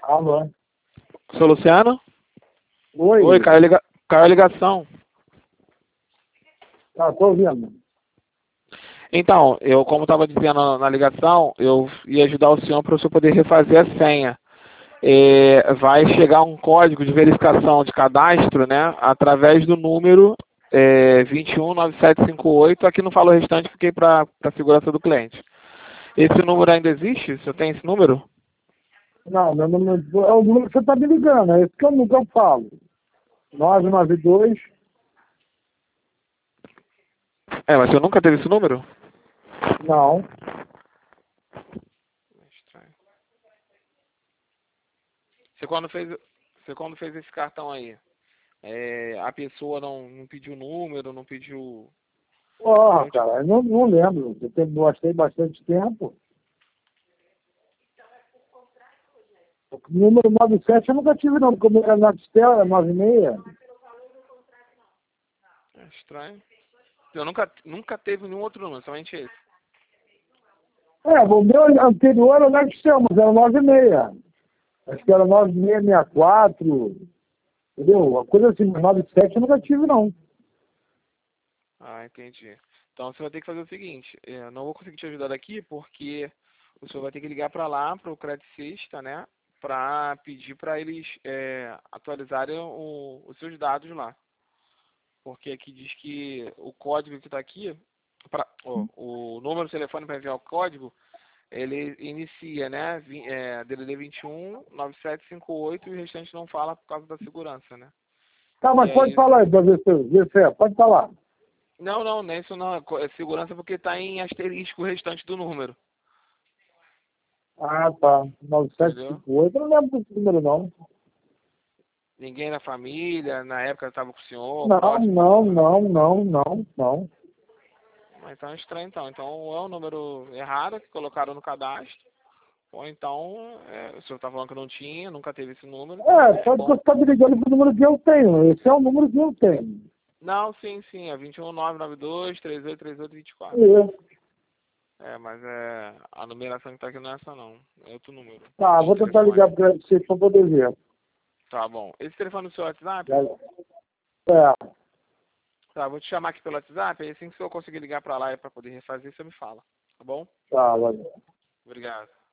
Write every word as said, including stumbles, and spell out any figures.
Alô? Seu Luciano? Oi. Oi, caiu a, liga... caiu a ligação. Tá, tô ouvindo. Então, eu, como estava dizendo na, na ligação, eu ia ajudar o senhor para o senhor poder refazer a senha. É, vai chegar um código de verificação de cadastro, né, através do número é, dois um nove sete cinco oito. Aqui não falo o restante, fiquei para a segurança do cliente. Esse número ainda existe? O senhor tem esse número? Não, meu número é o número que você tá me ligando, é esse que eu nunca falo. nove nove dois. É, mas o senhor nunca teve esse número? Não. Estranho. Você quando fez, você quando fez esse cartão aí, é, a pessoa não, não pediu número, não pediu... Porra, Não te- cara, eu não, não lembro. Eu tenho, gostei bastante tempo. O número nove sete eu nunca tive, não, porque o meu era na Costela, era nove seis. É estranho. Eu nunca, nunca teve nenhum outro número, somente esse. É, o meu anterior era na Costela, mas era nove seis. Acho que era nove seis seis quatro. Entendeu? Uma coisa assim, mas nove sete eu nunca tive, não. Ah, entendi. Então você vai ter que fazer o seguinte, eu não vou conseguir te ajudar aqui porque o senhor vai ter que ligar para lá, para o Credicista, né, para pedir para eles é, atualizarem o- os seus dados lá. Porque aqui diz que o código que está aqui, pra, ó, o número do telefone para enviar o código, ele inicia, né, vi- é, D D D vinte e um nove sete cinco oito e o restante não fala por causa da segurança, né. Tá, E mas pode aí, falar aí pra ver se eu ver se é. Pode falar. não, não, não é isso não, é co- é segurança porque está em asterisco o restante do número, Ah, tá. nove sete entendeu? cinco oito. Eu não lembro desse número, não. Ninguém na família, na época estava com o senhor, Não, próximo. não, não, não, não, não. Ah, então é estranho então. Então ou é um número errado que colocaram no cadastro, ou então é, o senhor está falando que não tinha, nunca teve esse número, então É, é só que bom. você tá me ligando pro número que eu tenho. Esse é o número que eu tenho. Não, sim, sim, é dois um nove nove dois três oito três oito dois quatro. Isso. É, mas é a numeração que está aqui não é essa não, é outro número Tá, de vou tentar ligar telefone. pra vocês pra poder ver. Tá bom. Esse telefone do seu WhatsApp? É, Tá, vou te chamar aqui pelo WhatsApp, aí assim que o senhor conseguir ligar para lá e para poder refazer, você me fala. Tá bom? tá, valeu. Obrigado.